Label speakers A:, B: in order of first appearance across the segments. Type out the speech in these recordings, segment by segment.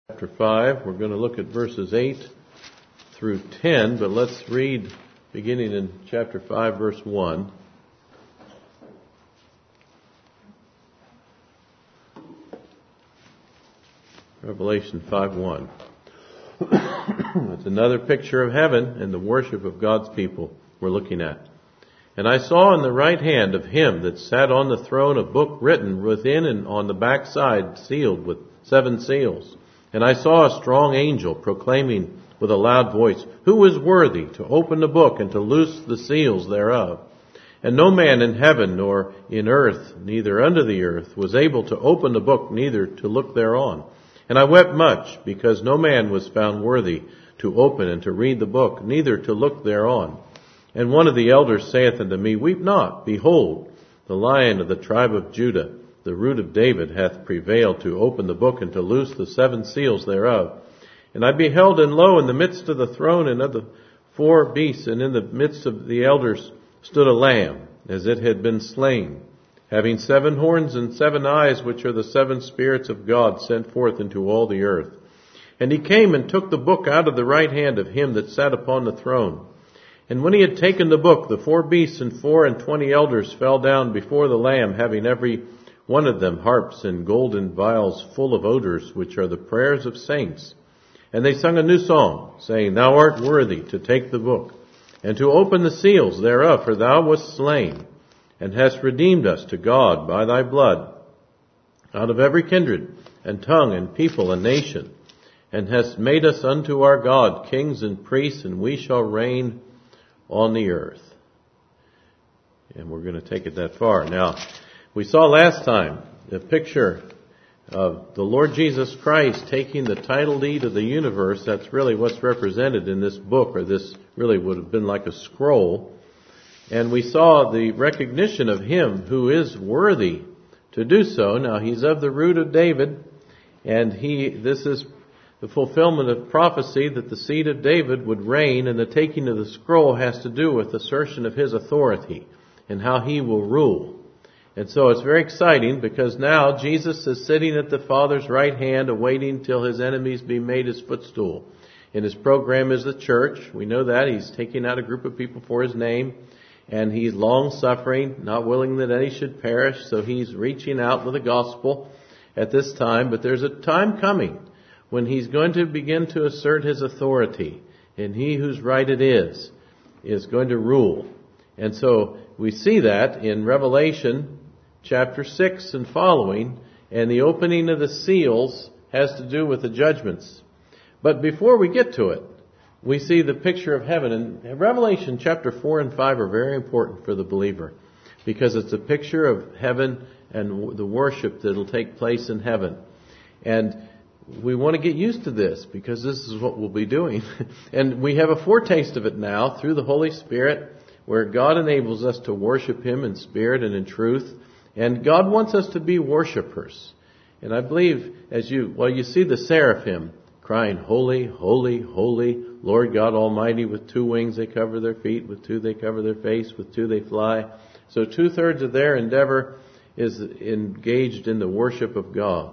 A: Chapter 5. We're going to look at verses 8 through 10, but let's read beginning in chapter 5, verse 1. Revelation 5:1. It's another picture of heaven and the worship of God's people we're looking at. And I saw in the right hand of him that sat on the throne a book written within and on the back side, sealed with 7 seals. And I saw a strong angel proclaiming with a loud voice, "Who is worthy to open the book and to loose the seals thereof?" And no man in heaven nor in earth, neither under the earth, was able to open the book, neither to look thereon. And I wept much, because no man was found worthy to open and to read the book, neither to look thereon. And one of the elders saith unto me, "Weep not, behold, the Lion of the tribe of Judah, the root of David, hath prevailed to open the book and to loose the 7 seals thereof." And I beheld, and lo, in the midst of the throne and of the 4 beasts, and in the midst of the elders, stood a lamb, as it had been slain, having 7 horns and 7 eyes, which are the 7 spirits of God sent forth into all the earth. And he came and took the book out of the right hand of him that sat upon the throne. And when he had taken the book, the 4 beasts and 24 elders fell down before the Lamb, having every one of them harps and golden vials full of odors, which are the prayers of saints. And they sung a new song, saying, "Thou art worthy to take the book, and to open the seals thereof, for thou wast slain, and hast redeemed us to God by thy blood, out of every kindred, and tongue, and people, and nation, and hast made us unto our God kings and priests, and we shall reign on the earth." And we're going to take it that far. Now, we saw last time the picture of the Lord Jesus Christ taking the title deed of the universe. That's really what's represented in this book, or this really would have been like a scroll. And we saw the recognition of him who is worthy to do so. Now, he's of the root of David, and this is the fulfillment of prophecy that the seed of David would reign, and the taking of the scroll has to do with assertion of his authority and how he will rule. And so it's very exciting, because now Jesus is sitting at the Father's right hand, awaiting till his enemies be made his footstool. And his program is the church. We know that. He's taking out a group of people for his name. And he's long-suffering, not willing that any should perish. So he's reaching out with the gospel at this time. But there's a time coming when he's going to begin to assert his authority. And he whose right it is going to rule. And so we see that in Revelation chapter 6 and following. And the opening of the seals has to do with the judgments. But before we get to it, we see the picture of heaven. And Revelation chapter 4 and 5 are very important for the believer, because it's a picture of heaven and the worship that will take place in heaven. And we want to get used to this, because this is what we'll be doing. And we have a foretaste of it now through the Holy Spirit, where God enables us to worship him in spirit and in truth. And God wants us to be worshipers. And I believe you see the seraphim crying, "Holy, holy, holy, Lord God Almighty." With 2 wings they cover their feet, with 2 they cover their face, with 2 they fly. So 2/3 of their endeavor is engaged in the worship of God.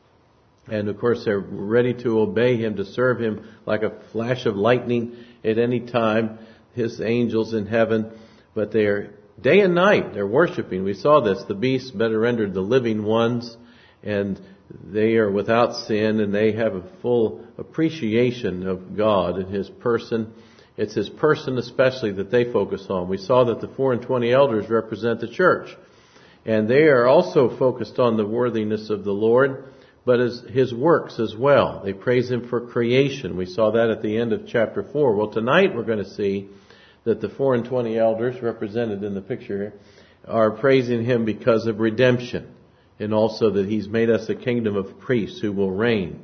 A: And of course they're ready to obey him, to serve him like a flash of lightning at any time, his angels in heaven. But they're day and night, they're worshiping. We saw this, the beasts, better rendered the living ones, and they are without sin, and they have a full appreciation of God and his person. It's his person especially that they focus on. We saw that the 24 elders represent the church, and they are also focused on the worthiness of the Lord, but his works as well. They praise him for creation. We saw that at the end of chapter 4. Well, tonight we're going to see that the 24 elders represented in the picture here are praising him because of redemption, and also that he's made us a kingdom of priests who will reign.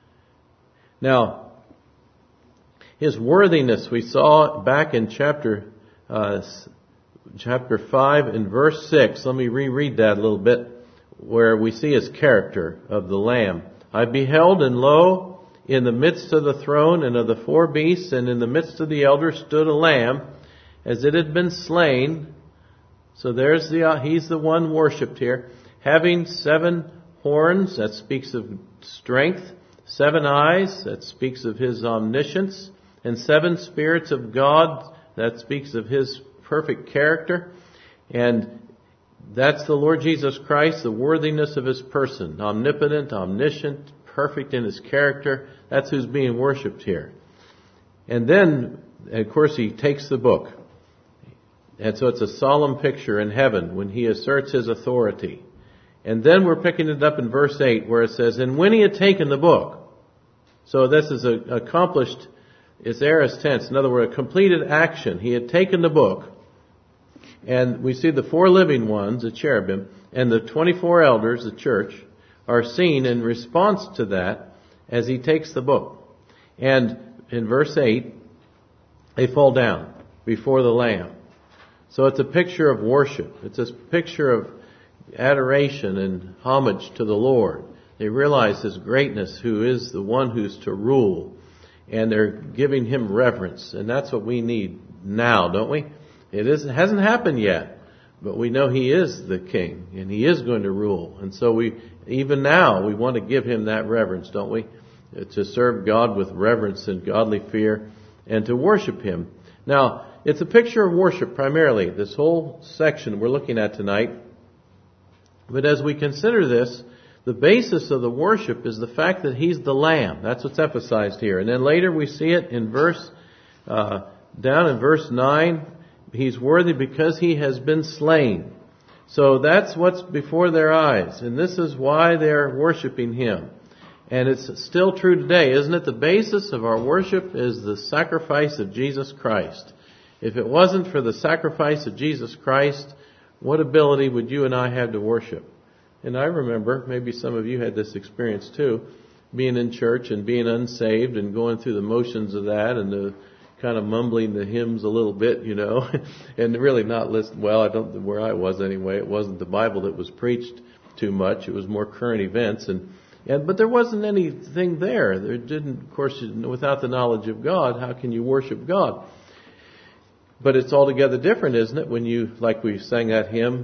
A: Now, his worthiness we saw back in chapter 5 and verse 6. Let me reread that a little bit, where we see his character of the Lamb. "I beheld, and lo, in the midst of the throne and of the 4 beasts, and in the midst of the elders stood a lamb, as it had been slain." So there's he's the one worshipped here. "Having 7 horns," that speaks of strength, 7 eyes, that speaks of His omniscience, and 7 spirits of God, that speaks of His perfect character. And that's the Lord Jesus Christ, the worthiness of His person. Omnipotent, omniscient, perfect in His character. That's who's being worshipped here. And then, of course, He takes the book. And so it's a solemn picture in heaven when He asserts His authority. And then we're picking it up in verse 8 where it says, and when He had taken the book. So this is accomplished, it's aorist tense. In other words, a completed action. He had taken the book. And we see the 4 living ones, the cherubim, and the 24 elders, the church, are seen in response to that as He takes the book. And in verse 8, they fall down before the Lamb. So it's a picture of worship. It's a picture of adoration and homage to the Lord. They realize His greatness, who is the one who's to rule. And they're giving Him reverence. And that's what we need now, don't we? It hasn't happened yet, but we know He is the King and He is going to rule. And so even now, we want to give Him that reverence, don't we? To serve God with reverence and godly fear and to worship Him. Now, it's a picture of worship primarily, this whole section we're looking at tonight. But as we consider this, the basis of the worship is the fact that He's the Lamb. That's what's emphasized here. And then later we see it in down in verse 9, He's worthy because He has been slain. So that's what's before their eyes. And this is why they're worshiping Him. And it's still true today, isn't it? The basis of our worship is the sacrifice of Jesus Christ. If it wasn't for the sacrifice of Jesus Christ, what ability would you and I have to worship? And I remember, maybe some of you had this experience too, being in church and being unsaved and going through the motions of that and the kind of mumbling the hymns a little bit, and really not listening. Well, where I was anyway, it wasn't the Bible that was preached too much. It was more current events but there wasn't anything there. There didn't, of course, without the knowledge of God, how can you worship God? But it's altogether different, isn't it? When like we sang that hymn,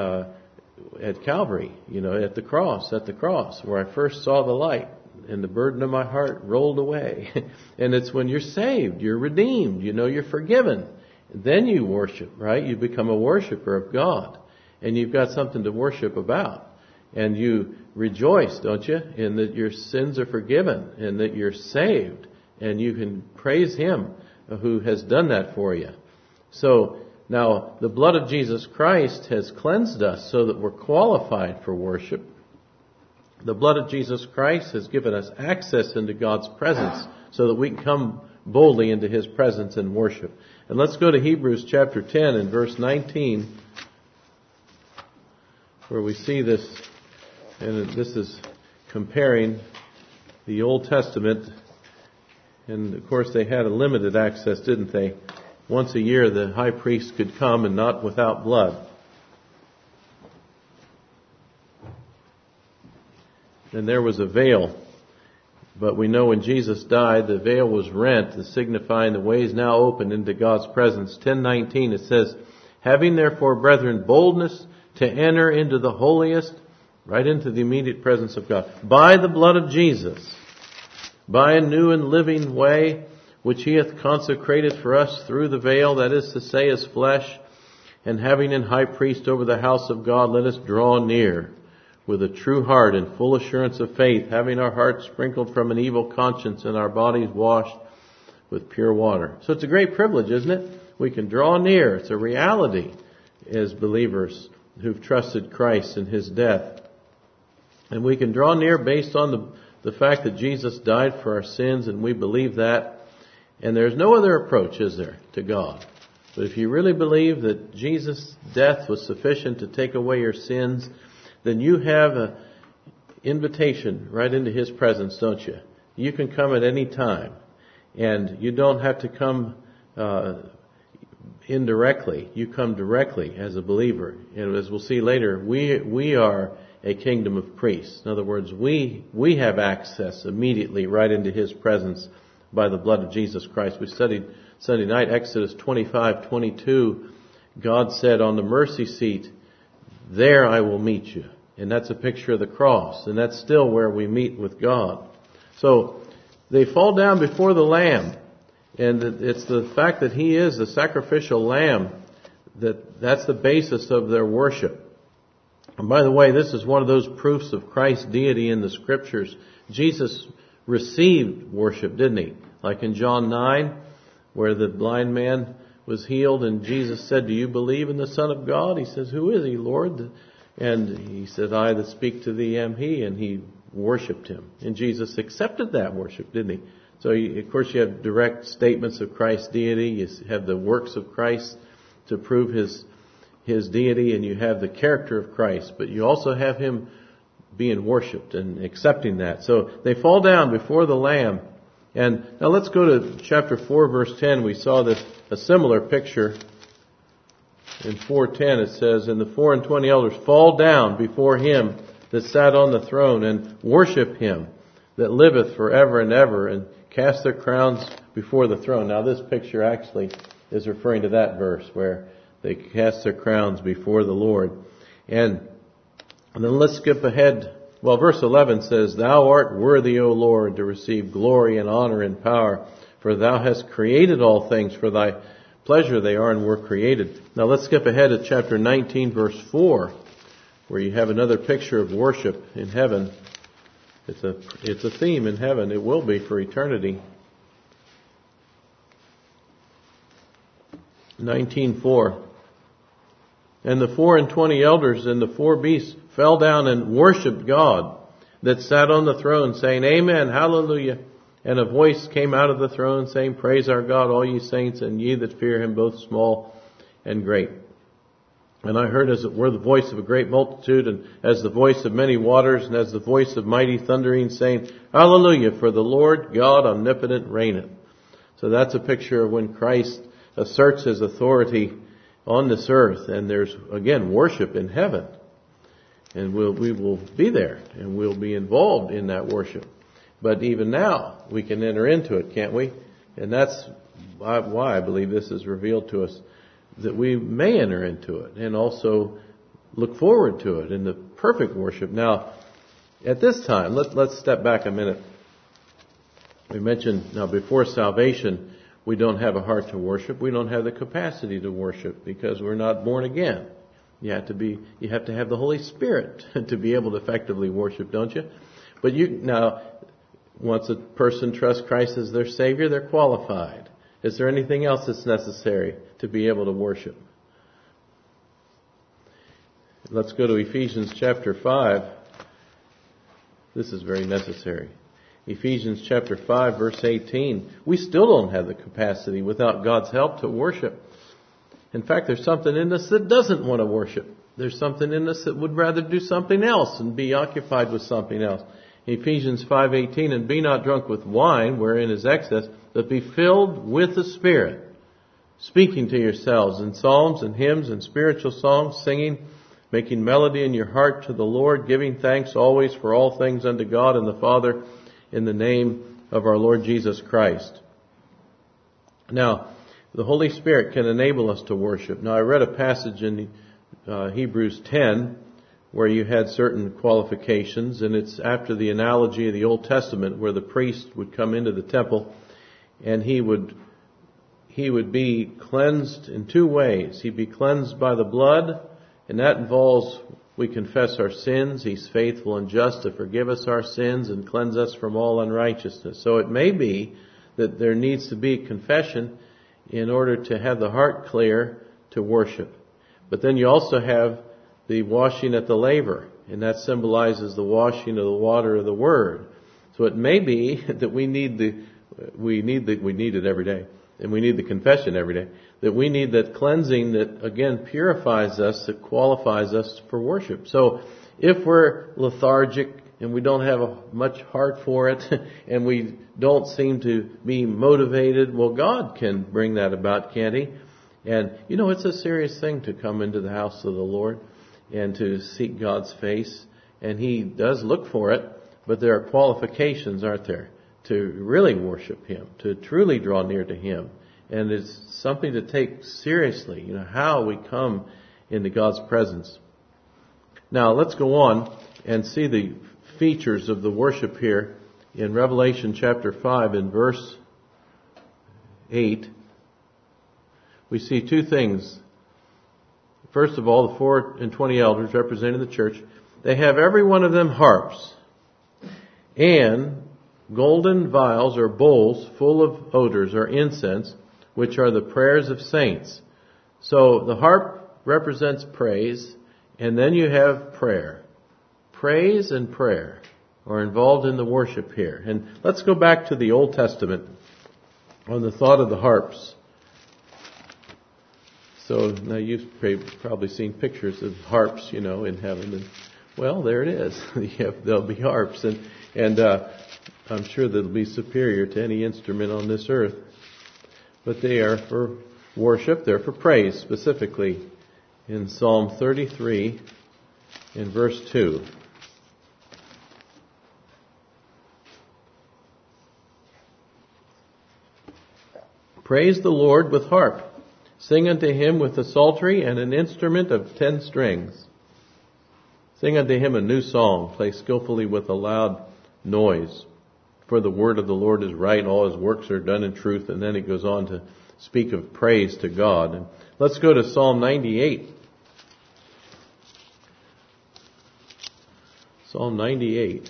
A: at Calvary, at the cross, where I first saw the light and the burden of my heart rolled away. And it's when you're saved, you're redeemed, you're forgiven. Then you worship, right? You become a worshiper of God. And you've got something to worship about. And you rejoice, don't you, in that your sins are forgiven and that you're saved. And you can praise Him who has done that for you. So now the blood of Jesus Christ has cleansed us so that we're qualified for worship. The blood of Jesus Christ has given us access into God's presence so that we can come boldly into His presence and worship. And let's go to Hebrews chapter 10 and verse 19, where we see this, and this is comparing the Old Testament. And of course they had a limited access, didn't they? Once a year the high priest could come and not without blood. And there was a veil. But we know when Jesus died, the veil was rent, signifying the way is now open into God's presence. 10:19 it says, having therefore, brethren, boldness to enter into the holiest, right into the immediate presence of God, by the blood of Jesus, by a new and living way, which He hath consecrated for us through the veil, that is to say, His flesh, and having an high priest over the house of God, let us draw near with a true heart and full assurance of faith, having our hearts sprinkled from an evil conscience and our bodies washed with pure water. So it's a great privilege, isn't it? We can draw near. It's a reality as believers who've trusted Christ and His death. And we can draw near based on the fact that Jesus died for our sins, and we believe that. And there's no other approach, is there, to God? But if you really believe that Jesus' death was sufficient to take away your sins, then you have an invitation right into His presence, don't you? You can come at any time. And you don't have to come indirectly. You come directly as a believer. And as we'll see later, we are a kingdom of priests. In other words, we have access immediately right into His presence by the blood of Jesus Christ. We studied Sunday night, Exodus 25:22. God said, on the mercy seat, there I will meet you. And that's a picture of the cross. And that's still where we meet with God. So they fall down before the Lamb. And it's the fact that He is the sacrificial Lamb that's the basis of their worship. And by the way, this is one of those proofs of Christ's deity in the Scriptures. Jesus received worship, didn't He? Like in John 9, where the blind man was healed and Jesus said, "Do you believe in the Son of God?" He says, "Who is He, Lord?" And He said, "I that speak to thee am He." And he worshipped Him. And Jesus accepted that worship, didn't He? So, of course, you have direct statements of Christ's deity. You have the works of Christ to prove His deity, and you have the character of Christ. But you also have Him being worshipped and accepting that. So they fall down before the Lamb. And now let's go to chapter 4, verse 10. We saw a similar picture. In 4:10 it says, "And the 24 elders fall down before Him that sat on the throne, and worship Him that liveth forever and ever, and cast their crowns before the throne." Now this picture actually is referring to that verse where they cast their crowns before the Lord. And then let's skip ahead. Well, verse 11 says, "Thou art worthy, O Lord, to receive glory and honor and power, for Thou hast created all things. For Thy pleasure they are and were created." Now let's skip ahead to chapter 19, verse 4, where you have another picture of worship in heaven. It's a theme in heaven. It will be for eternity. 19:4. "And the 24 elders and the 4 beasts fell down and worshipped God that sat on the throne, saying, Amen, hallelujah. And a voice came out of the throne, saying, Praise our God, all ye saints, and ye that fear Him, both small and great. And I heard as it were the voice of a great multitude, and as the voice of many waters, and as the voice of mighty thundering, saying, Hallelujah, for the Lord God omnipotent reigneth." So that's a picture of when Christ asserts His authority on this earth, and there's, again, worship in heaven. And we will be there, and we'll be involved in that worship. But even now, we can enter into it, can't we? And that's why I believe this is revealed to us, that we may enter into it and also look forward to it in the perfect worship. Now, at this time, let's step back a minute. We mentioned, now before salvation, we don't have a heart to worship. We don't have the capacity to worship because we're not born again. You have to have the Holy Spirit to be able to effectively worship, don't you? But now, once a person trusts Christ as their Savior, they're qualified. Is there anything else that's necessary to be able to worship? Let's go to Ephesians chapter 5. This is very necessary. Ephesians chapter 5, verse 18. We still don't have the capacity without God's help to worship. In fact, there's something in us that doesn't want to worship. There's something in us that would rather do something else and be occupied with something else. Ephesians 5:18, "And be not drunk with wine, wherein is excess, but be filled with the Spirit, speaking to yourselves in psalms and hymns and spiritual songs, singing, making melody in your heart to the Lord, giving thanks always for all things unto God and the Father, in the name of our Lord Jesus Christ." Now, the Holy Spirit can enable us to worship. Now, I read a passage in Hebrews 10 where you had certain qualifications, and it's after the analogy of the Old Testament where the priest would come into the temple and he would be cleansed in two ways. He'd be cleansed by the blood, and that involves we confess our sins. He's faithful and just to forgive us our sins and cleanse us from all unrighteousness. So it may be that there needs to be confession in order to have the heart clear to worship. But then you also have the washing at the laver, and that symbolizes the washing of the water of the Word. So it may be that we need it every day, and we need the confession every day, that we need that cleansing that, again, purifies us, that qualifies us for worship. So if we're lethargic and we don't have much heart for it, and we don't seem to be motivated, well, God can bring that about, can't He? And, it's a serious thing to come into the house of the Lord and to seek God's face. And He does look for it, but there are qualifications, aren't there, to really worship Him, to truly draw near to Him. And it's something to take seriously, how we come into God's presence. Now, let's go on and see the features of the worship here in Revelation chapter 5 in verse 8, we see two things. First of all, the 4 and 20 elders representing the church, they have every one of them harps and golden vials or bowls full of odors or incense, which are the prayers of saints. So the harp represents praise, and then you have prayer. Praise and prayer are involved in the worship here. And let's go back to the Old Testament on the thought of the harps. So now you've probably seen pictures of harps, in heaven. And, well, there it is. There'll be harps. And I'm sure they'll be superior to any instrument on this earth. But they are for worship. They're for praise, specifically in Psalm 33 in verse 2. Praise the Lord with harp. Sing unto him with a psaltery and an instrument of 10 strings. Sing unto him a new song. Play skillfully with a loud noise. For the word of the Lord is right. All his works are done in truth. And then it goes on to speak of praise to God. And let's go to Psalm 98. Psalm 98.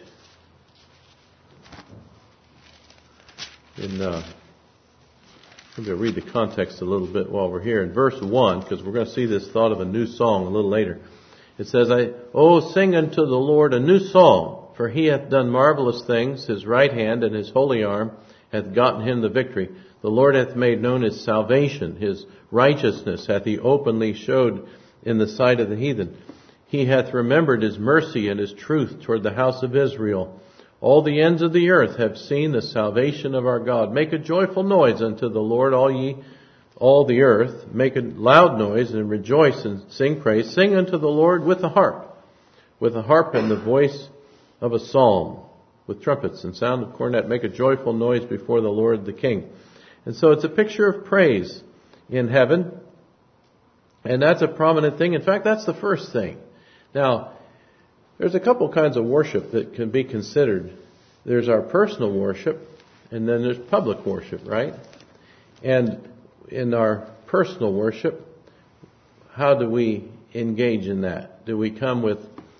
A: I'm going to read the context a little bit while we're here. In verse 1, because we're going to see this thought of a new song a little later. It says, sing unto the Lord a new song, for he hath done marvelous things. His right hand and his holy arm hath gotten him the victory. The Lord hath made known his salvation. His righteousness hath he openly showed in the sight of the heathen. He hath remembered his mercy and his truth toward the house of Israel. All the ends of the earth have seen the salvation of our God. Make a joyful noise unto the Lord, all the earth. Make a loud noise and rejoice and sing praise. Sing unto the Lord with a harp and the voice of a psalm, with trumpets and sound of cornet. Make a joyful noise before the Lord the King. And so it's a picture of praise in heaven. And that's a prominent thing. In fact, that's the first thing. Now, there's a couple kinds of worship that can be considered. There's our personal worship, and then there's public worship, right? And in our personal worship, how do we engage in that? Do we come with,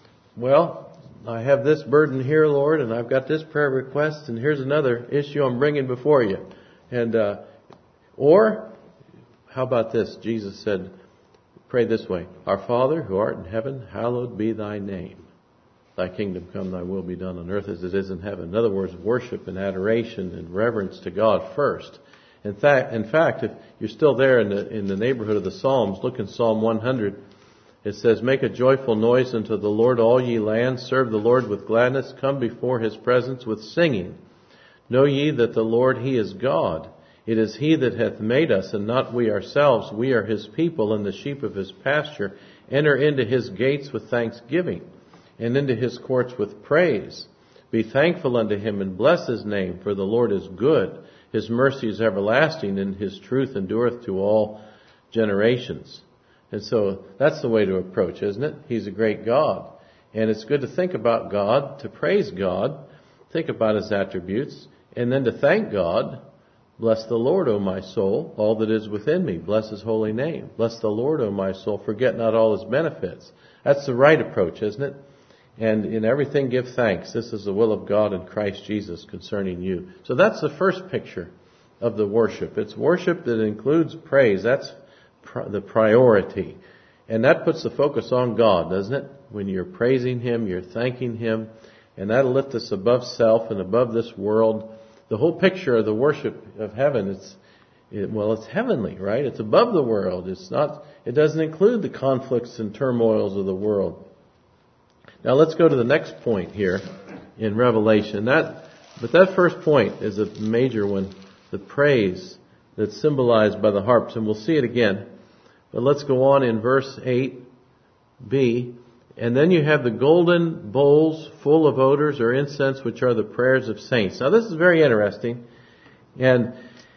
A: I have this burden here, Lord, and I've got this prayer request, and here's another issue I'm bringing before you. And or how about this? Jesus said, pray this way. Our Father who art in heaven, hallowed be thy name. Thy kingdom come, thy will be done on earth as it is in heaven. In other words, worship and adoration and reverence to God first. In fact, if you're still there in the neighborhood of the Psalms, look in Psalm 100. It says, make a joyful noise unto the Lord, all ye lands. Serve the Lord with gladness. Come before his presence with singing. Know ye that the Lord, he is God. It is he that hath made us, and not we ourselves. We are his people and the sheep of his pasture. Enter into his gates with thanksgiving, and into his courts with praise. Be thankful unto him, and bless his name, for the Lord is good. His mercy is everlasting, and his truth endureth to all generations. And so that's the way to approach, isn't it? He's a great God. And it's good to think about God, to praise God, think about his attributes, and then to thank God. Bless the Lord, O my soul, all that is within me. Bless his holy name. Bless the Lord, O my soul. Forget not all his benefits. That's the right approach, isn't it? And in everything give thanks. This is the will of God in Christ Jesus concerning you. So that's the first picture of the worship. It's worship that includes praise. That's the priority. And that puts the focus on God, doesn't it? When you're praising him, you're thanking him. And that'll lift us above self and above this world. The whole picture of the worship of heaven, it's heavenly, right? It's above the world. It doesn't include the conflicts and turmoils of the world. Now let's go to the next point here in Revelation. But that first point is a major one, the praise that's symbolized by the harps, and we'll see it again. But let's go on in verse 8b. And then you have the golden bowls full of odors or incense, which are the prayers of saints. Now this is very interesting. And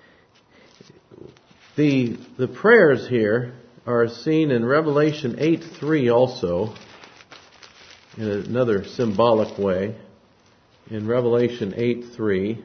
A: the prayers here are seen in Revelation 8:3 also, in another symbolic way. in Revelation 8:3.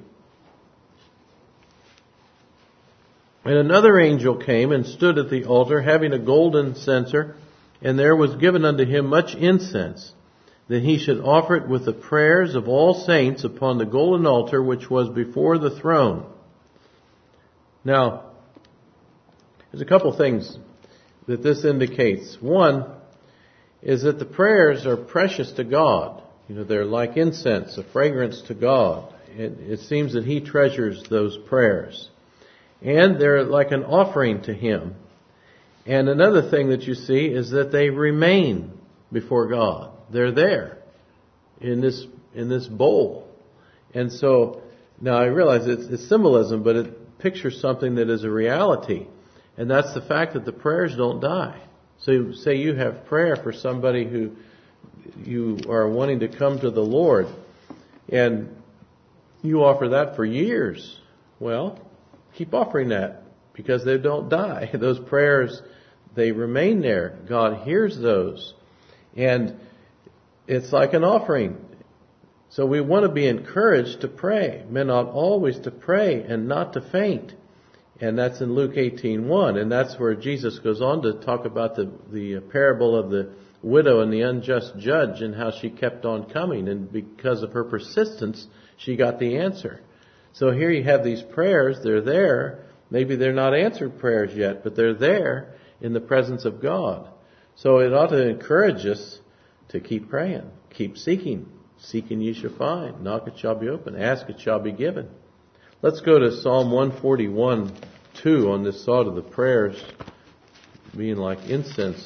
A: And another angel came and stood at the altar, having a golden censer, and there was given unto him much incense, that he should offer it with the prayers of all saints upon the golden altar which was before the throne. Now, there's a couple things that this indicates. One is that the prayers are precious to God. They're like incense, a fragrance to God. It seems that He treasures those prayers. And they're like an offering to Him. And another thing that you see is that they remain before God. They're there in this bowl. And so, now I realize it's symbolism, but it pictures something that is a reality. And that's the fact that the prayers don't die. So say you have prayer for somebody who you are wanting to come to the Lord, and you offer that for years. Well, keep offering that, because they don't die. Those prayers, they remain there. God hears those. And it's like an offering. So we want to be encouraged to pray. Men ought always to pray and not to faint. And that's in Luke 18:1. And that's where Jesus goes on to talk about the parable of the widow and the unjust judge, and how she kept on coming. And because of her persistence, she got the answer. So here you have these prayers. They're there. Maybe they're not answered prayers yet, but they're there in the presence of God. So it ought to encourage us to keep praying, keep seeking. Seeking ye shall find. Knock, it shall be opened. Ask, it shall be given. Let's go to Psalm 141:2 on this thought of the prayers being like incense.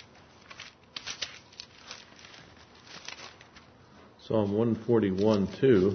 A: Psalm 141:2.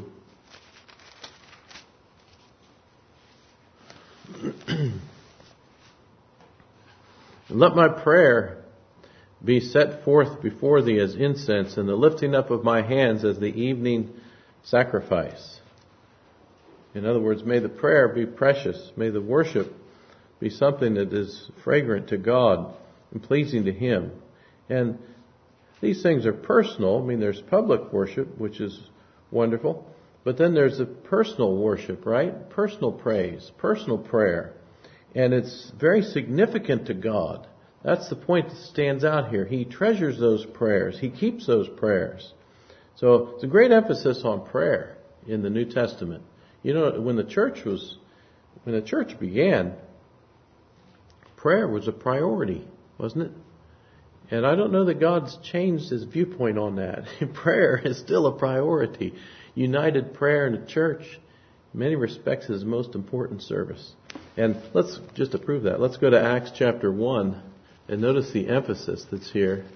A: Let my prayer be set forth before thee as incense, and the lifting up of my hands as the evening sacrifice. In other words, may the prayer be precious. May the worship be something that is fragrant to God and pleasing to Him. And these things are personal. I mean, there's public worship, which is wonderful. But then there's a personal worship, right? Personal praise, personal prayer. And it's very significant to God. That's the point that stands out here. He treasures those prayers. He keeps those prayers. So it's a great emphasis on prayer in the New Testament. When the church began, prayer was a priority, wasn't it? And I don't know that God's changed His viewpoint on that. Prayer is still a priority. United prayer in the church, in many respects, is the most important service. And let's just to prove that, let's go to Acts chapter 1 and notice the emphasis that's here.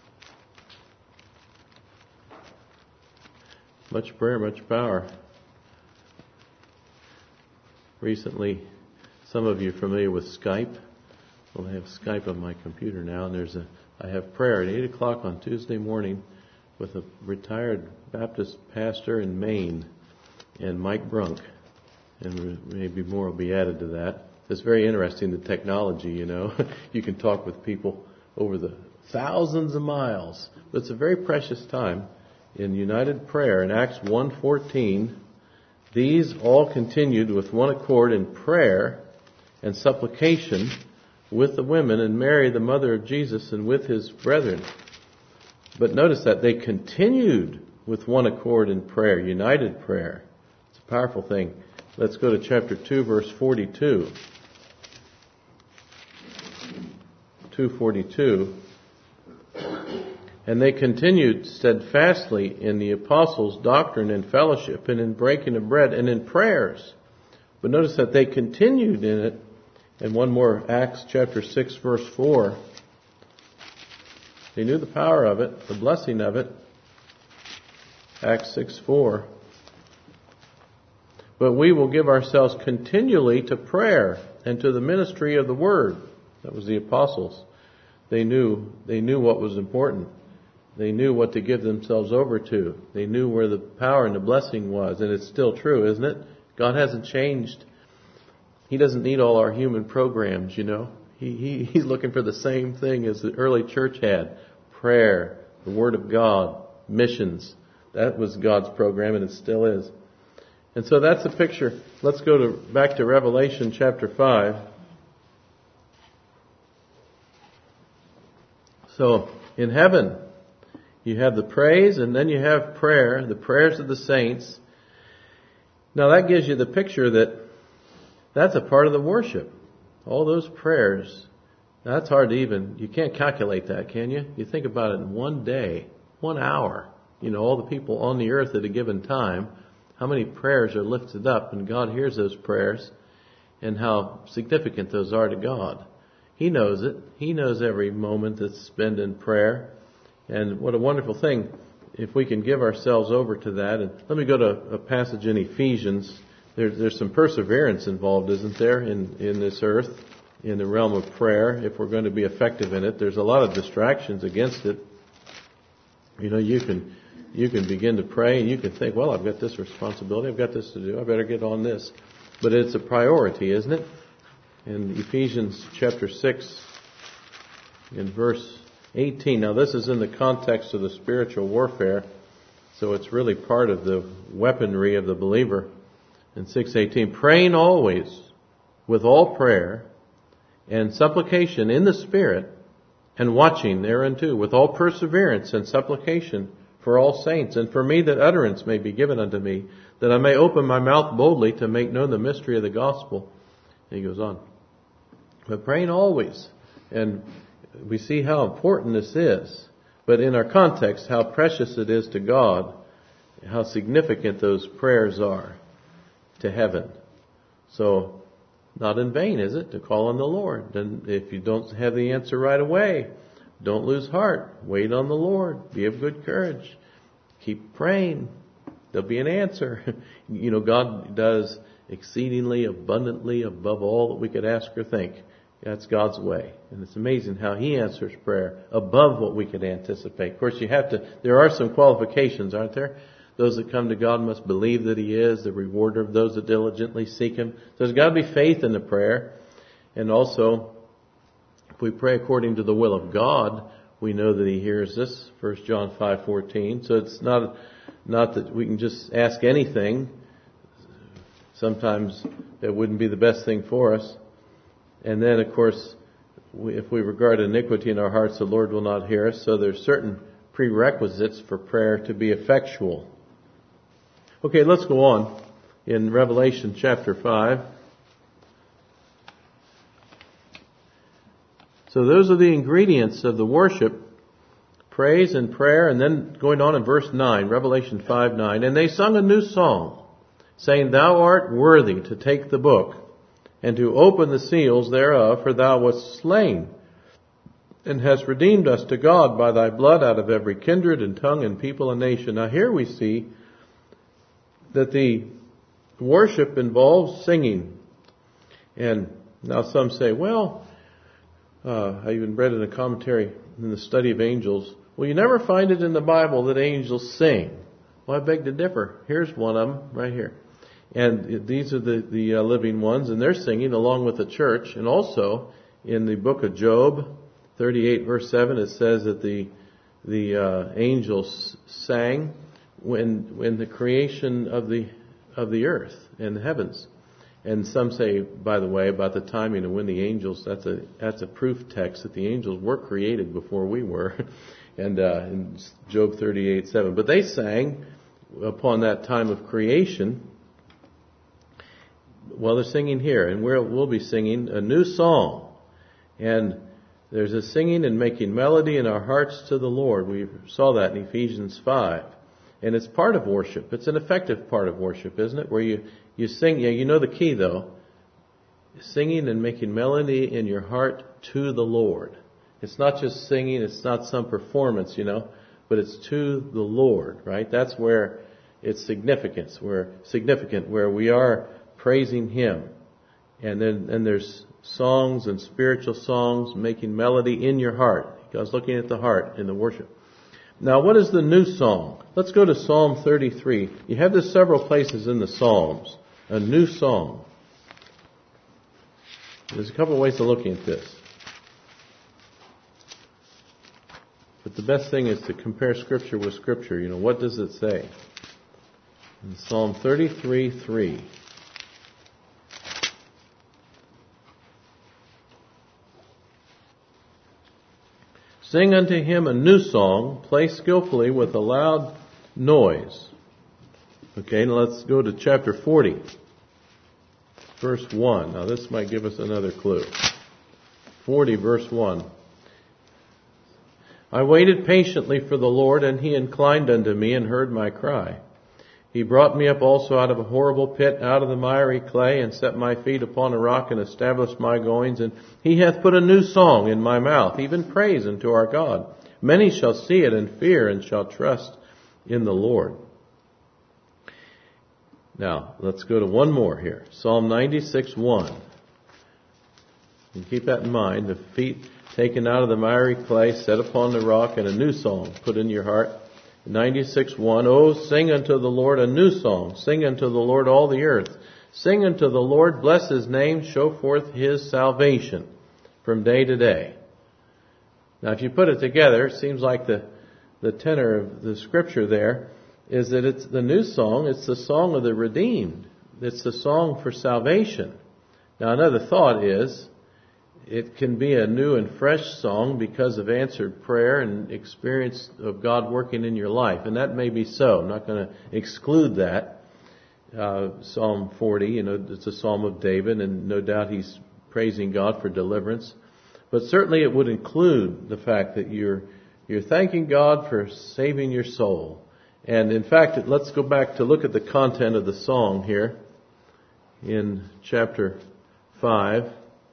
A: Much prayer, much power. Recently, some of you are familiar with Skype. Well, I have Skype on my computer now, and I have prayer at 8 o'clock on Tuesday morning with a retired Baptist pastor in Maine, and Mike Brunk. And maybe more will be added to that. It's very interesting, the technology, You can talk with people over the thousands of miles. But it's a very precious time in united prayer. In Acts 1:14, these all continued with one accord in prayer and supplication with the women, and Mary, the mother of Jesus, and with his brethren. But notice that they continued with one accord in prayer, united prayer. It's a powerful thing. Let's go to chapter 2, verse 42. 2:42. And they continued steadfastly in the apostles' doctrine and fellowship, and in breaking of bread, and in prayers. But notice that they continued in it. And one more, Acts chapter 6, verse 4. They knew the power of it, the blessing of it. Acts 6:4. But we will give ourselves continually to prayer and to the ministry of the word. That was the apostles. They knew what was important. They knew what to give themselves over to. They knew where the power and the blessing was. And it's still true, isn't it? God hasn't changed. He doesn't need all our human programs, He's looking for the same thing as the early church had. Prayer, the Word of God, missions. That was God's program, and it still is. And so that's the picture. Let's go back to Revelation chapter 5. So in heaven, you have the praise, and then you have prayer, the prayers of the saints. Now that gives you the picture that that's a part of the worship. All those prayers, that's hard to you can't calculate that, can you? You think about it in one day, 1 hour. All the people on the earth at a given time, how many prayers are lifted up, and God hears those prayers, and how significant those are to God. He knows it. He knows every moment that's spent in prayer. And what a wonderful thing if we can give ourselves over to that. And let me go to a passage in Ephesians. There's some perseverance involved, isn't there, in this earth, in the realm of prayer, if we're going to be effective in it. There's a lot of distractions against it. You can begin to pray and you can think, well, I've got this responsibility, I've got this to do, I better get on this. But it's a priority, isn't it? In Ephesians chapter 6, in verse 18. Now this is in the context of the spiritual warfare, so it's really part of the weaponry of the believer. In 6:18, praying always with all prayer and supplication in the Spirit, and watching thereunto with all perseverance and supplication for all saints, and for me that utterance may be given unto me, that I may open my mouth boldly to make known the mystery of the gospel. And he goes on. But praying always. And we see how important this is. But in our context, how precious it is to God, how significant those prayers are to heaven. So, not in vain, is it, to call on the Lord? And if you don't have the answer right away, don't lose heart. Wait on the Lord. Be of good courage. Keep praying. There'll be an answer. God does exceedingly abundantly above all that we could ask or think. That's God's way. And it's amazing how He answers prayer above what we could anticipate. Of course, there are some qualifications, aren't there? Those that come to God must believe that He is the rewarder of those that diligently seek Him. So there's got to be faith in the prayer. And also, if we pray according to the will of God, we know that He hears us. 1 John 5:14. So it's not that we can just ask anything. Sometimes that wouldn't be the best thing for us. And then, of course, if we regard iniquity in our hearts, the Lord will not hear us. So there's certain prerequisites for prayer to be effectual. Okay, let's go on in Revelation chapter 5. So those are the ingredients of the worship, praise and prayer, and then going on in verse 9, Revelation 5:9. And they sung a new song, saying, Thou art worthy to take the book, and to open the seals thereof, for thou wast slain, and hast redeemed us to God by thy blood out of every kindred and tongue and people and nation. Now here we see that the worship involves singing. And now some say, well, I even read in a commentary in the study of angels, well, you never find it in the Bible that angels sing. Well, I beg to differ. Here's one of them right here. And these are the living ones, and they're singing along with the church. And also, in the book of Job, 38 verse 7, it says that the angels sang when the creation of the earth and the heavens. And some say, by the way, about the timing of when the angels, that's a proof text that the angels were created before we were. And in Job 38:7. But they sang upon that time of creation. Well, they're singing here, and we'll be singing a new song. And there's a singing and making melody in our hearts to the Lord. We saw that in Ephesians 5. And it's part of worship. It's an effective part of worship, isn't it? Where you sing, you know the key though. Singing and making melody in your heart to the Lord. It's not just singing, it's not some performance, but it's to the Lord, right? That's where it's significant, where we are praising Him. And then there's songs and spiritual songs making melody in your heart. God's looking at the heart in the worship. Now, what is the new song? Let's go to Psalm 33. You have this several places in the Psalms. A new song. There's a couple of ways of looking at this. But the best thing is to compare Scripture with Scripture. You know, what does it say? In Psalm 33:3. Sing unto him a new song, play skillfully with a loud noise. Okay, now let's go to chapter 40, verse 1. Now this might give us another clue. 40, verse 1. I waited patiently for the Lord, and he inclined unto me and heard my cry. He brought me up also out of a horrible pit, out of the miry clay, and set my feet upon a rock, and established my goings. And he hath put a new song in my mouth, even praise unto our God. Many shall see it and fear, and shall trust in the Lord. Now, let's go to one more here. Psalm 96:1. And keep that in mind. The feet taken out of the miry clay, set upon the rock, and a new song put in your heart. 96:1. Oh, sing unto the Lord a new song. Sing unto the Lord all the earth. Sing unto the Lord, bless his name, show forth his salvation from day to day. Now, if you put it together, it seems like the tenor of the scripture there is that it's the new song. It's the song of the redeemed. It's the song for salvation. Now, another thought is, it can be a new and fresh song because of answered prayer and experience of God working in your life. And that may be so. I'm not going to exclude that. Psalm 40, it's a psalm of David, and no doubt he's praising God for deliverance. But certainly it would include the fact that you're thanking God for saving your soul. And in fact, let's go back to look at the content of the song here in chapter 5.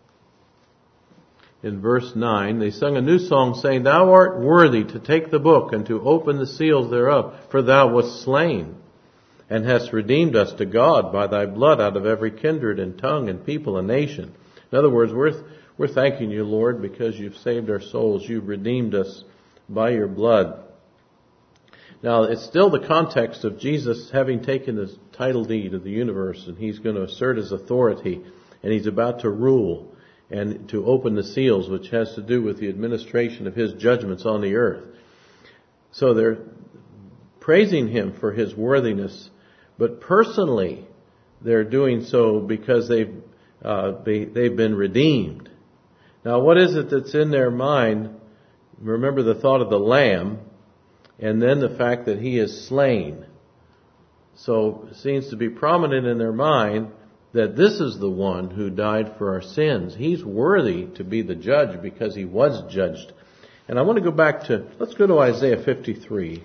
A: In verse 9, they sung a new song, saying, Thou art worthy to take the book and to open the seals thereof, for thou wast slain, and hast redeemed us to God by thy blood out of every kindred and tongue and people and nation. In other words, we're thanking you, Lord, because you've saved our souls. You've redeemed us by your blood. Now, it's still the context of Jesus having taken the title deed of the universe, and he's going to assert his authority, and he's about to rule and to open the seals, which has to do with the administration of his judgments on the earth. So they're praising him for his worthiness, but personally they're doing so because they've been redeemed. Now, what is it that's in their mind? Remember the thought of the Lamb, and then the fact that he is slain. So it seems to be prominent in their mind that this is the one who died for our sins. He's worthy to be the judge because he was judged. And I want to go back let's go to Isaiah 53.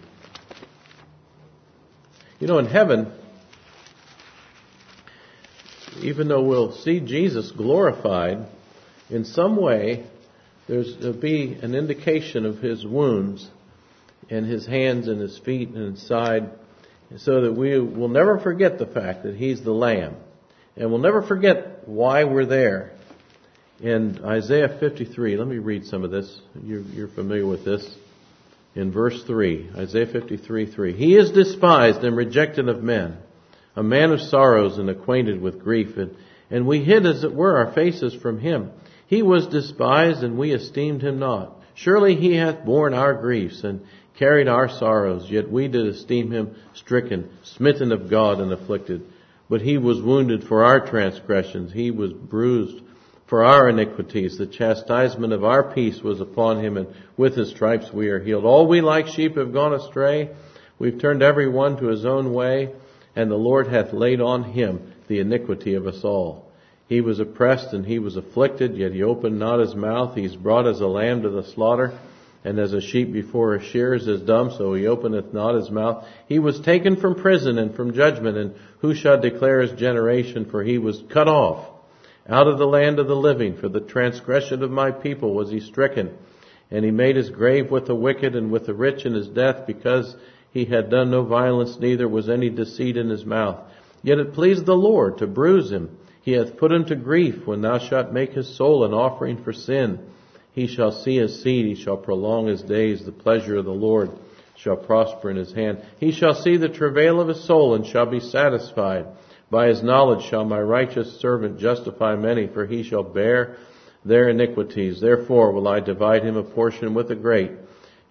A: In heaven, even though we'll see Jesus glorified, in some way there'll be an indication of his wounds and his hands and his feet and his side, so that we will never forget the fact that he's the Lamb. And we'll never forget why we're there. In Isaiah 53, let me read some of this. You're familiar with this. In verse 3, Isaiah 53:3. He is despised and rejected of men, a man of sorrows and acquainted with grief. And we hid, as it were, our faces from him. He was despised, and we esteemed him not. Surely he hath borne our griefs and carried our sorrows. Yet we did esteem him stricken, smitten of God, and afflicted. But he was wounded for our transgressions. He was bruised for our iniquities. The chastisement of our peace was upon him, and with his stripes we are healed. All we like sheep have gone astray. We've turned every one to his own way, and the Lord hath laid on him the iniquity of us all. He was oppressed and he was afflicted, yet he opened not his mouth. He is brought as a lamb to the slaughter, and as a sheep before her shearers is dumb, so he openeth not his mouth. He was taken from prison and from judgment, and who shall declare his generation? For he was cut off out of the land of the living. For the transgression of my people was he stricken. And he made his grave with the wicked and with the rich in his death, because he had done no violence, neither was any deceit in his mouth. Yet it pleased the Lord to bruise him. He hath put him to grief. When thou shalt make his soul an offering for sin, he shall see his seed, he shall prolong his days. The pleasure of the Lord shall prosper in his hand. He shall see the travail of his soul, and shall be satisfied. By his knowledge shall my righteous servant justify many, for he shall bear their iniquities. Therefore will I divide him a portion with the great.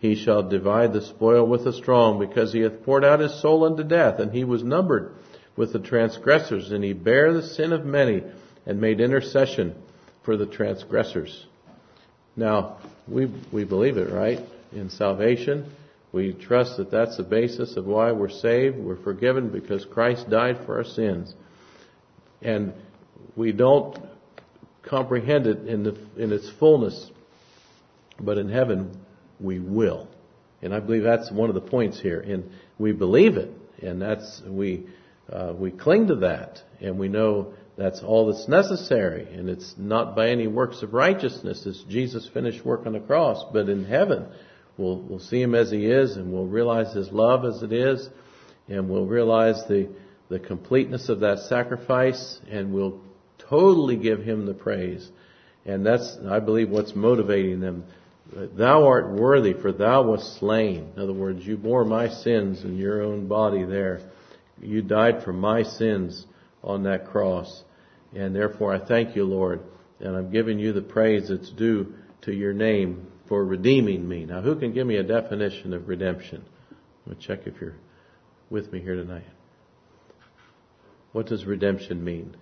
A: he shall divide the spoil with the strong, because he hath poured out his soul unto death, and he was numbered with the transgressors, and he bare the sin of many, and made intercession for the transgressors. Now, we believe it, right? In salvation, we trust that that's the basis of why we're saved. We're forgiven because Christ died for our sins. And we don't comprehend it in its fullness, but in heaven we will. And I believe that's one of the points here. And we believe it, and we cling to that, and we know that's all that's necessary. And it's not by any works of righteousness. It's Jesus' finished work on the cross. But in heaven, we'll see Him as He is, and we'll realize His love as it is, and we'll realize the completeness of that sacrifice, and we'll totally give Him the praise. And that's, I believe, what's motivating them. Thou art worthy, for thou wast slain. In other words, you bore my sins in your own body there. You died for my sins on that cross. And therefore I thank you, Lord. And I'm giving you the praise that's due to your name for redeeming me. Now, who can give me a definition of redemption? I'm going to check if you're with me here tonight. What does redemption mean?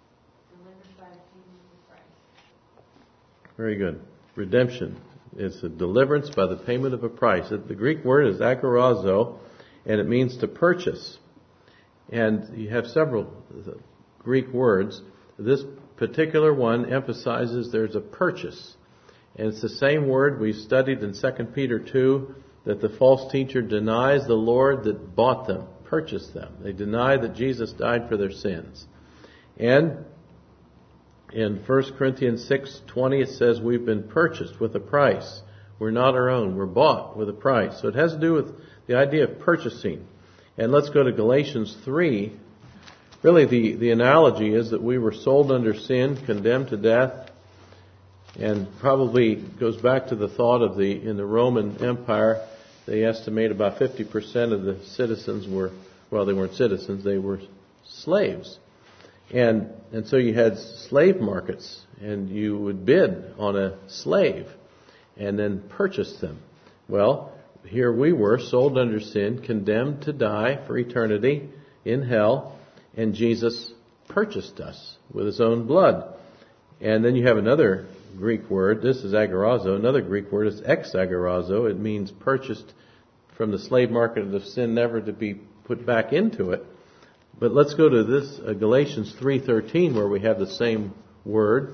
A: Very good. Redemption is a deliverance by the payment of a price. The Greek word is agorizo, and it means to purchase. And you have several Greek words. This particular one emphasizes there's a purchase. And it's the same word we studied in 2 Peter 2, that the false teacher denies the Lord that bought them, purchased them. They deny that Jesus died for their sins. And in 1 Corinthians 6:20 it says we've been purchased with a price. We're not our own. We're bought with a price. So it has to do with the idea of purchasing. And let's go to Galatians 3. Really the analogy is that we were sold under sin, condemned to death, and probably goes back to the thought of in the Roman Empire, they estimate about 50% of the citizens they weren't citizens, they were slaves. And so you had slave markets, and you would bid on a slave and then purchase them. Well, here we were, sold under sin, condemned to die for eternity in hell, and Jesus purchased us with His own blood. And then you have another Greek word, this is agorizo, another Greek word is exagorizo. It means purchased from the slave market of sin, never to be put back into it. But let's go to this Galatians 3:13, where we have the same word.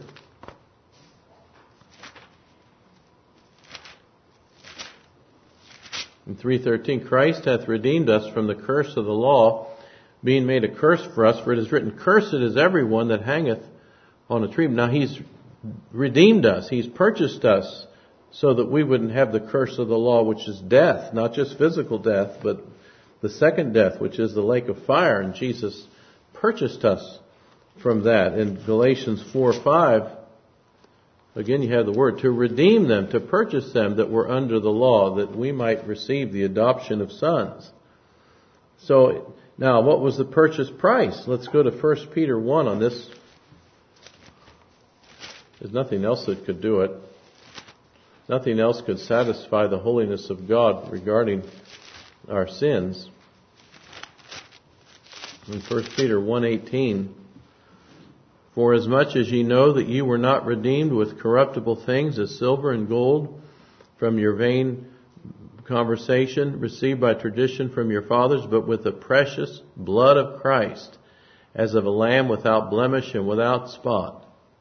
A: In 3:13, Christ hath redeemed us from the curse of the law, being made a curse for us, for it is written, cursed is everyone that hangeth on a tree. Now He's redeemed us. He's purchased us so that we wouldn't have the curse of the law, which is death, not just physical death, but the second death, which is the lake of fire. And Jesus purchased us from that. In Galatians 4:5, again you have the word, to redeem them, to purchase them that were under the law, that we might receive the adoption of sons. So, now, what was the purchase price? Let's go to 1 Peter 1 on this. There's nothing else that could do it. Nothing else could satisfy the holiness of God regarding our sins. In 1 Peter 1:18, for as much as ye know that ye were not redeemed with corruptible things as silver and gold from your vain conversation received by tradition from your fathers, but with the precious blood of Christ, as of a lamb without blemish and without spot.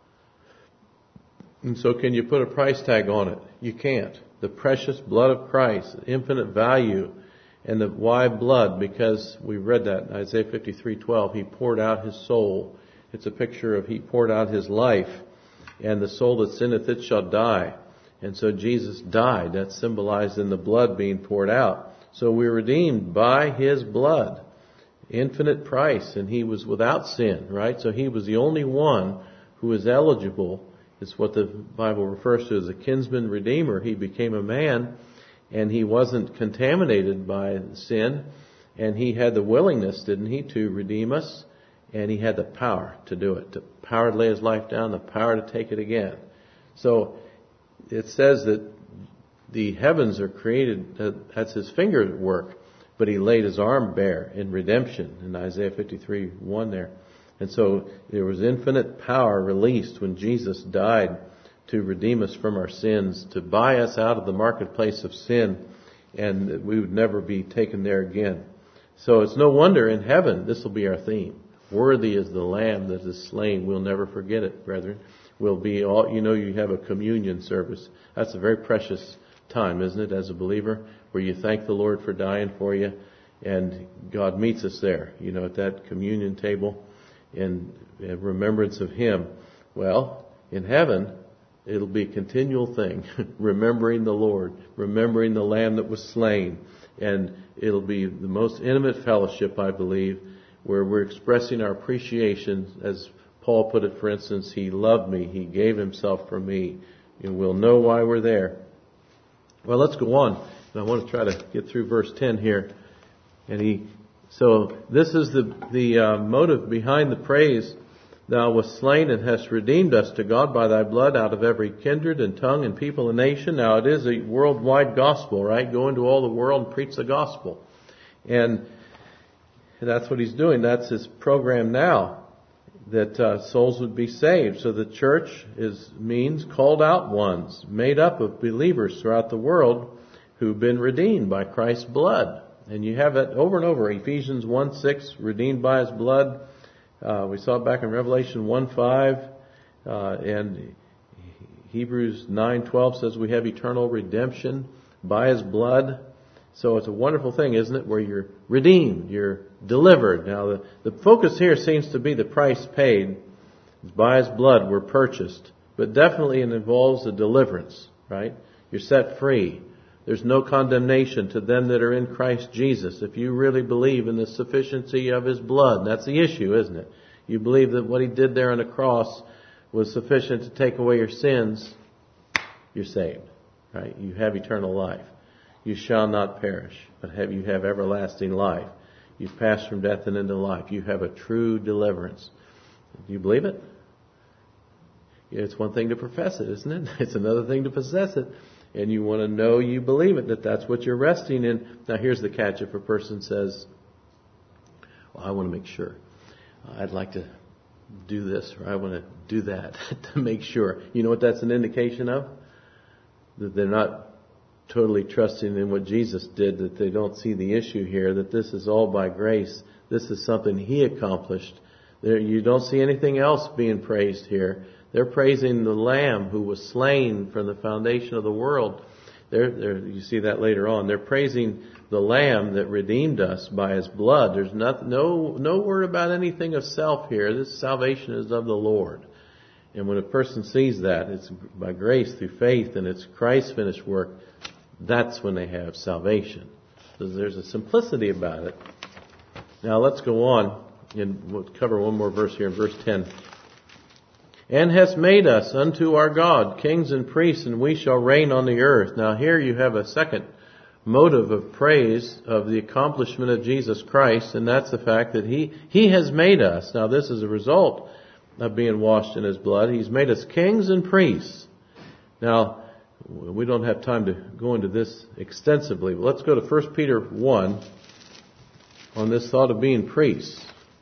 A: And so can you put a price tag on it? You can't. The precious blood of Christ, infinite value. And the why blood? Because we read that in Isaiah 53:12. He poured out His soul. It's a picture of He poured out His life. And the soul that sinneth, it shall die. And so Jesus died. That's symbolized in the blood being poured out. So we're redeemed by His blood. Infinite price. And He was without sin, right? So He was the only one who was eligible. It's what the Bible refers to as a kinsman redeemer. He became a man, and He wasn't contaminated by sin, and He had the willingness, didn't He, to redeem us, and He had the power to do it, the power to lay His life down, the power to take it again. So it says that the heavens are created, that's His finger work, but He laid His arm bare in redemption in Isaiah 53:1 there. And so there was infinite power released when Jesus died to redeem us from our sins, to buy us out of the marketplace of sin, and that we would never be taken there again. So it's no wonder in heaven this will be our theme. Worthy is the Lamb that is slain. We'll never forget it, brethren. We'll be all, you have a communion service. That's a very precious time, isn't it, as a believer, where you thank the Lord for dying for you, and God meets us there, at that communion table in remembrance of Him. Well, in heaven, it'll be a continual thing, remembering the Lord, remembering the Lamb that was slain, and it'll be the most intimate fellowship, I believe, where we're expressing our appreciation, as Paul put it, for instance, He loved me, He gave Himself for me, and we'll know why we're there. Well, let's go on. And I want to try to get through verse 10 here. So this is the motive behind the praise. Thou wast slain and hast redeemed us to God by Thy blood out of every kindred and tongue and people and nation. Now it is a worldwide gospel, right? Go into all the world and preach the gospel. And that's what He's doing. That's His program now, that souls would be saved. So the church means called out ones, made up of believers throughout the world who've been redeemed by Christ's blood. And you have that over and over. Ephesians 1:6, redeemed by His blood. We saw it back in Revelation 1:5, and Hebrews 9:12 says we have eternal redemption by His blood. So it's a wonderful thing, isn't it, where you're redeemed, you're delivered. Now the focus here seems to be the price paid. By His blood we're purchased, but definitely it involves a deliverance, right? You're set free. There's no condemnation to them that are in Christ Jesus. If you really believe in the sufficiency of His blood, that's the issue, isn't it? You believe that what He did there on the cross was sufficient to take away your sins, you're saved, right? You have eternal life. You shall not perish, but you have everlasting life. You've passed from death and into life. You have a true deliverance. Do you believe it? It's one thing to profess it, isn't it? It's another thing to possess it. And you want to know you believe it, that's what you're resting in. Now here's the catch. If a person says, well, I want to make sure. I'd like to do this, or I want to do that to make sure. You know what that's an indication of? That they're not totally trusting in what Jesus did, that they don't see the issue here, that this is all by grace. This is something He accomplished. You don't see anything else being praised here. They're praising the Lamb who was slain from the foundation of the world. You see that later on. They're praising the Lamb that redeemed us by His blood. There's no word about anything of self here. This salvation is of the Lord. And when a person sees that, it's by grace through faith, and it's Christ's finished work, that's when they have salvation. So there's a simplicity about it. Now let's go on, and we'll cover one more verse here in verse 10. And hast made us unto our God kings and priests, and we shall reign on the earth. Now here you have a second motive of praise of the accomplishment of Jesus Christ, and that's the fact that He has made us. Now this is a result of being washed in His blood. He's made us kings and priests. Now, we don't have time to go into this extensively, but let's go to 1 Peter 1 on this thought of being priests.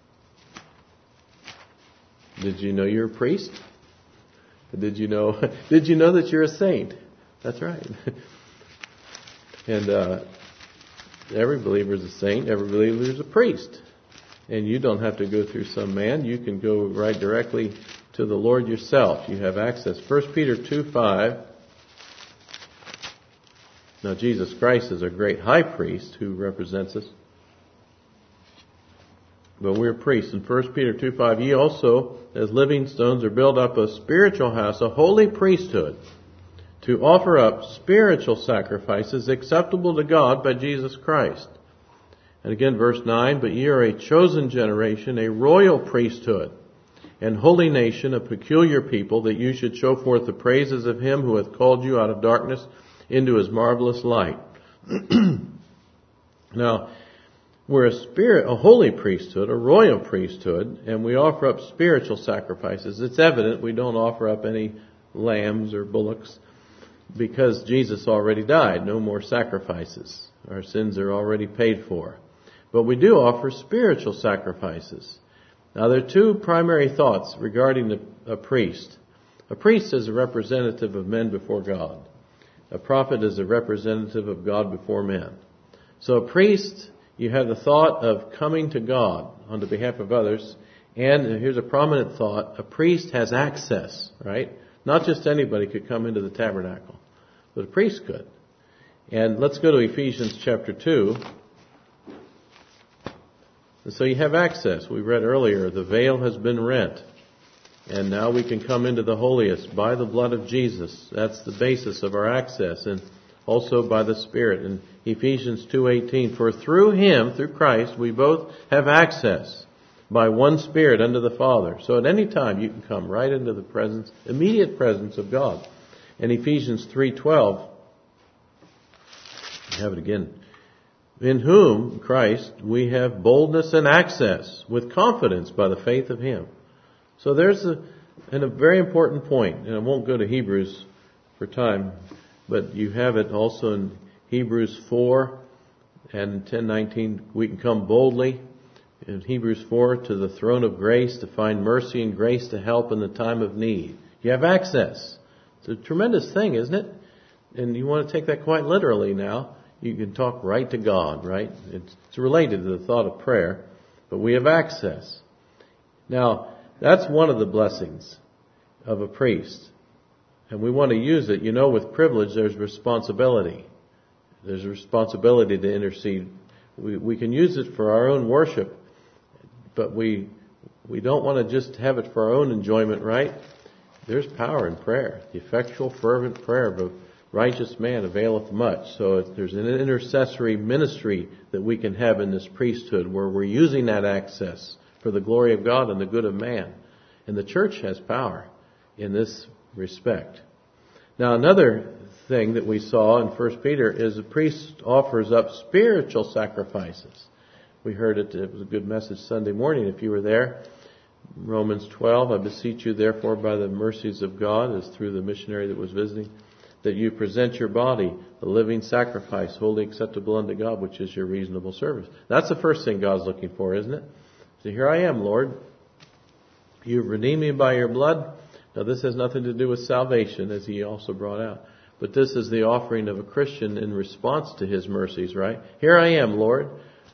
A: Did you know you're a priest? Did you know that you're a saint? That's right. And every believer is a saint. Every believer is a priest. And you don't have to go through some man. You can go right directly to the Lord yourself. You have access. 1 Peter 2:5. Now Jesus Christ is a great high priest who represents us. But we're priests. In 1 Peter 2:5, ye also, as living stones, are built up a spiritual house, a holy priesthood, to offer up spiritual sacrifices acceptable to God by Jesus Christ. And again, verse 9, but ye are a chosen generation, a royal priesthood, and holy nation, a peculiar people, that you should show forth the praises of Him who hath called you out of darkness into His marvelous light. Now, we're a holy priesthood, a royal priesthood, and we offer up spiritual sacrifices. It's evident we don't offer up any lambs or bullocks, because Jesus already died. No more sacrifices. Our sins are already paid for. But we do offer spiritual sacrifices. Now there are two primary thoughts regarding a priest. A priest is a representative of men before God. A prophet is a representative of God before men. So a priest, you have the thought of coming to God on the behalf of others. And here's a prominent thought, a priest has access, right? Not just anybody could come into the tabernacle, but a priest could. And let's go to Ephesians chapter 2. And so you have access. We read earlier, the veil has been rent. And now we can come into the holiest by the blood of Jesus. That's the basis of our access. And also by the Spirit. In Ephesians 2:18, for through Him, through Christ, we both have access by one Spirit unto the Father. So at any time you can come right into the presence, immediate presence of God. In Ephesians 3:12, have it again. In whom, Christ, we have boldness and access with confidence by the faith of Him. So there's a very important point, and I won't go to Hebrews for time, but you have it also in Hebrews 4 and 10:19. We can come boldly in Hebrews 4 to the throne of grace to find mercy and grace to help in the time of need. You have access. It's a tremendous thing, isn't it? And you want to take that quite literally now. You can talk right to God, right? It's related to the thought of prayer, but we have access. Now, that's one of the blessings of a priest. And we want to use it. You know, with privilege, there's responsibility. There's a responsibility to intercede. We can use it for our own worship, but we don't want to just have it for our own enjoyment, right? There's power in prayer. The effectual, fervent prayer of a righteous man availeth much. So there's an intercessory ministry that we can have in this priesthood where we're using that access for the glory of God and the good of man. And the church has power in this respect. Now another thing that we saw in 1 Peter is the priest offers up spiritual sacrifices. We heard it. It was a good message Sunday morning if you were there. Romans 12, I beseech you therefore by the mercies of God, as through the missionary that was visiting, that you present your body a living sacrifice, wholly acceptable unto God, which is your reasonable service. That's the first thing God's looking for, isn't it? So here I am, Lord. You've redeemed me by your blood. Now this has nothing to do with salvation, as he also brought out. But this is the offering of a Christian in response to his mercies, right? Here I am, Lord.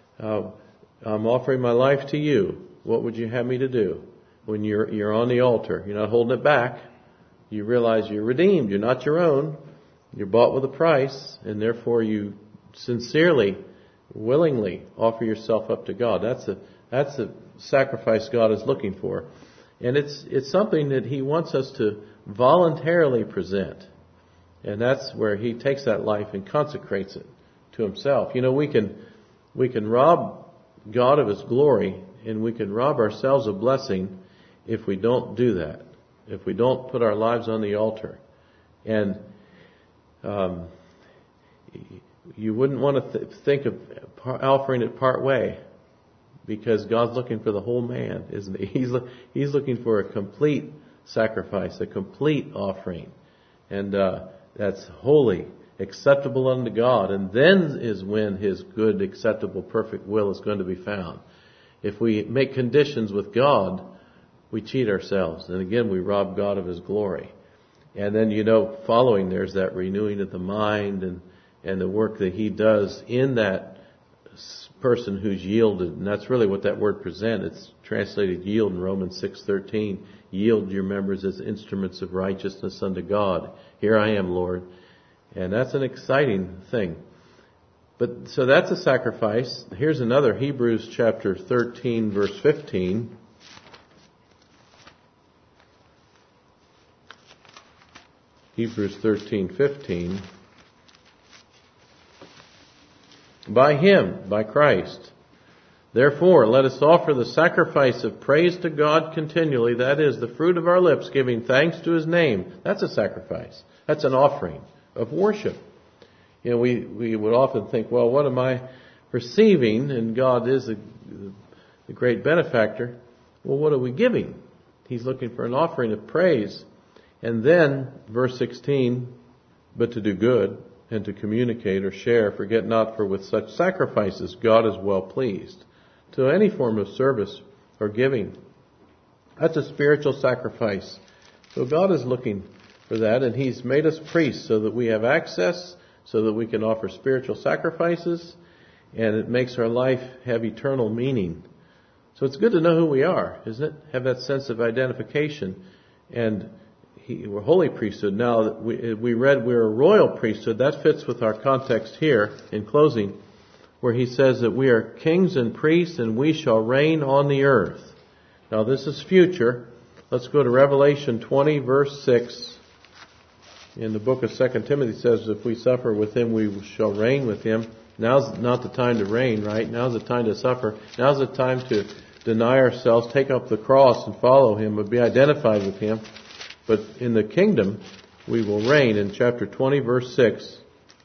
A: I'm offering my life to you. What would you have me to do? When you're on the altar, you're not holding it back. You realize you're redeemed. You're not your own. You're bought with a price, and therefore you sincerely, willingly offer yourself up to God. That's a sacrifice God is looking for. And it's something that He wants us to voluntarily present. And that's where He takes that life and consecrates it to Himself. You know, we can rob God of His glory, and we can rob ourselves of blessing if we don't do that. If we don't put our lives on the altar. And you wouldn't want to think of offering it part way, because God's looking for the whole man, isn't He? He's looking for a complete sacrifice, a complete offering. And that's holy, acceptable unto God. And then is when His good, acceptable, perfect will is going to be found. If we make conditions with God, we cheat ourselves. And again, we rob God of His glory. And then, you know, following there's that renewing of the mind and the work that He does in that person who's yielded. And that's really what that word present. It's translated yield in Romans 6:13. Yield your members as instruments of righteousness unto God. Here I am, Lord. And that's an exciting thing. But so that's a sacrifice. Here's another, Hebrews chapter 13, verse 15. Hebrews 13:15. By Him, by Christ. Therefore, let us offer the sacrifice of praise to God continually. That is, the fruit of our lips, giving thanks to His name. That's a sacrifice. That's an offering of worship. You know, we would often think, well, what am I receiving? And God is the great benefactor. Well, what are we giving? He's looking for an offering of praise. And then, verse 16, but to do good and to communicate or share. Forget not, for with such sacrifices God is well pleased. To any form of service or giving, that's a spiritual sacrifice. So God is looking for that, and He's made us priests so that we have access, so that we can offer spiritual sacrifices, and it makes our life have eternal meaning. So it's good to know who we are, isn't it? Have that sense of identification. And we're holy priesthood. Now that we read we're a royal priesthood, that fits with our context here in closing, where he says that we are kings and priests and we shall reign on the earth. Now this is future. Let's go to Revelation 20 verse 6. In the book of 2 Timothy says, if we suffer with Him, we shall reign with Him. Now's not the time to reign, right? Now's the time to suffer. Now's the time to deny ourselves, take up the cross and follow Him, but be identified with Him. But in the kingdom, we will reign. In chapter 20, verse 6,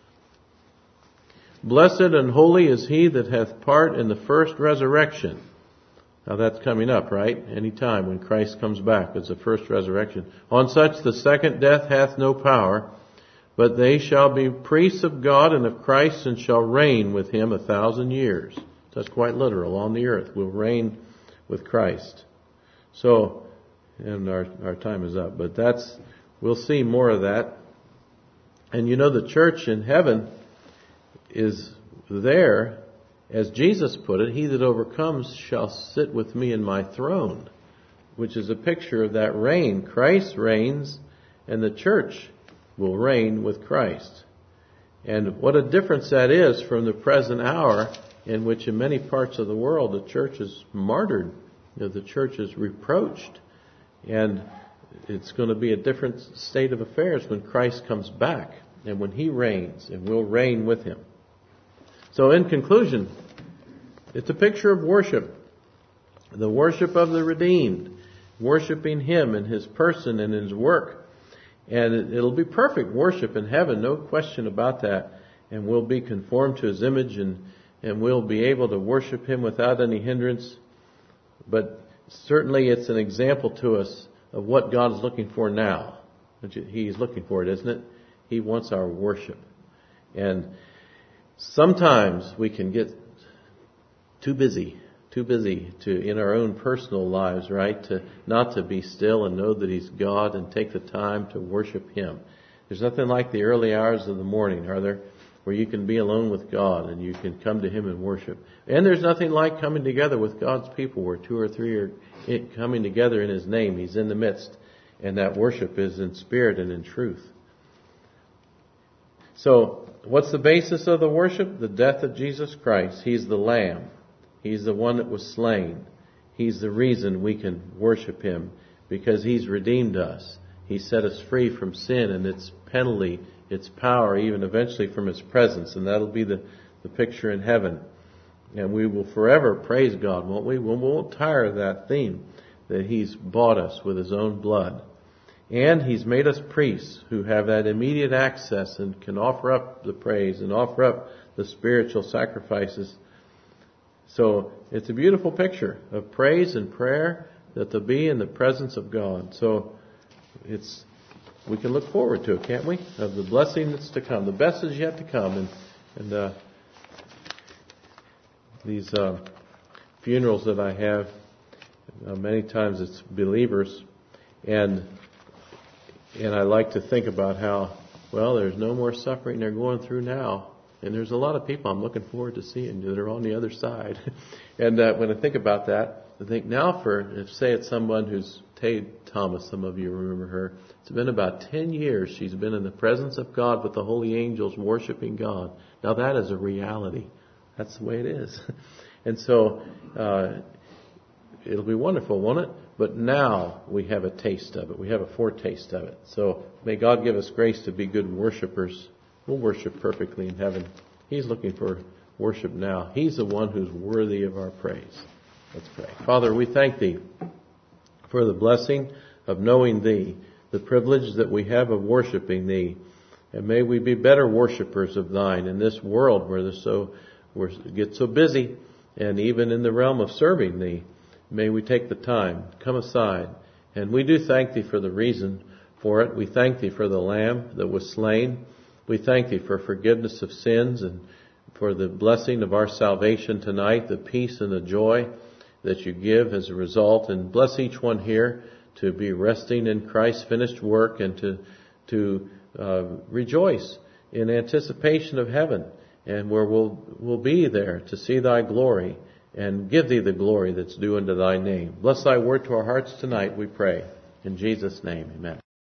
A: blessed and holy is he that hath part in the first resurrection. Now that's coming up, right? Any time when Christ comes back, it's the first resurrection. On such the second death hath no power, but they shall be priests of God and of Christ, and shall reign with Him 1,000 years. That's quite literal. On the earth, we'll reign with Christ. So, and our time is up, but we'll see more of that. And you know, the church in heaven is there, as Jesus put it, he that overcomes shall sit with me in my throne, which is a picture of that reign. Christ reigns, and the church will reign with Christ. And what a difference that is from the present hour, in which in many parts of the world the church is martyred, the church is reproached. And it's going to be a different state of affairs when Christ comes back and when He reigns, and we'll reign with Him. So in conclusion, it's a picture of worship. The worship of the redeemed. Worshiping Him and His person and His work. And it'll be perfect worship in heaven, no question about that. And we'll be conformed to His image, and we'll be able to worship Him without any hindrance. But certainly it's an example to us of what God is looking for now. He's looking for it, isn't it? He wants our worship. And sometimes we can get too busy in our own personal lives, right? Not to be still and know that He's God and take the time to worship Him. There's nothing like the early hours of the morning, are there? Where you can be alone with God and you can come to Him and worship. And there's nothing like coming together with God's people where 2 or 3 are coming together in His name. He's in the midst. And that worship is in spirit and in truth. So, what's the basis of the worship? The death of Jesus Christ. He's the Lamb. He's the one that was slain. He's the reason we can worship Him, because He's redeemed us. He set us free from sin and its penalty, its power, even eventually from His presence. And that'll be the picture in heaven. And we will forever praise God, won't we? We won't tire of that theme, that He's bought us with His own blood. And He's made us priests who have that immediate access and can offer up the praise and offer up the spiritual sacrifices. So it's a beautiful picture of praise and prayer, that to be in the presence of God. So we can look forward to it, can't we? Of the blessing that's to come. The best is yet to come. And these funerals that I have, many times it's believers, and I like to think about how, well, there's no more suffering they're going through now. And there's a lot of people I'm looking forward to seeing that are on the other side. And when I think about that, I think now if say it's someone who's Tay Thomas, some of you remember her. It's been about 10 years she's been in the presence of God with the holy angels worshiping God. Now that is a reality. That's the way it is. And so it'll be wonderful, won't it? But now we have a taste of it. We have a foretaste of it. So may God give us grace to be good worshipers. We'll worship perfectly in heaven. He's looking for worship now. He's the one who's worthy of our praise. Let's pray. Father, we thank Thee for the blessing of knowing Thee, the privilege that we have of worshiping Thee. And may we be better worshipers of Thine in this world where we get so busy, and even in the realm of serving Thee. May we take the time, come aside. And we do thank Thee for the reason for it. We thank Thee for the Lamb that was slain. We thank Thee for forgiveness of sins and for the blessing of our salvation tonight, the peace and the joy that You give as a result. And bless each one here to be resting in Christ's finished work and to rejoice in anticipation of heaven, and where we'll be there to see Thy glory and give Thee the glory that's due unto Thy name. Bless Thy word to our hearts tonight, we pray. In Jesus' name, amen.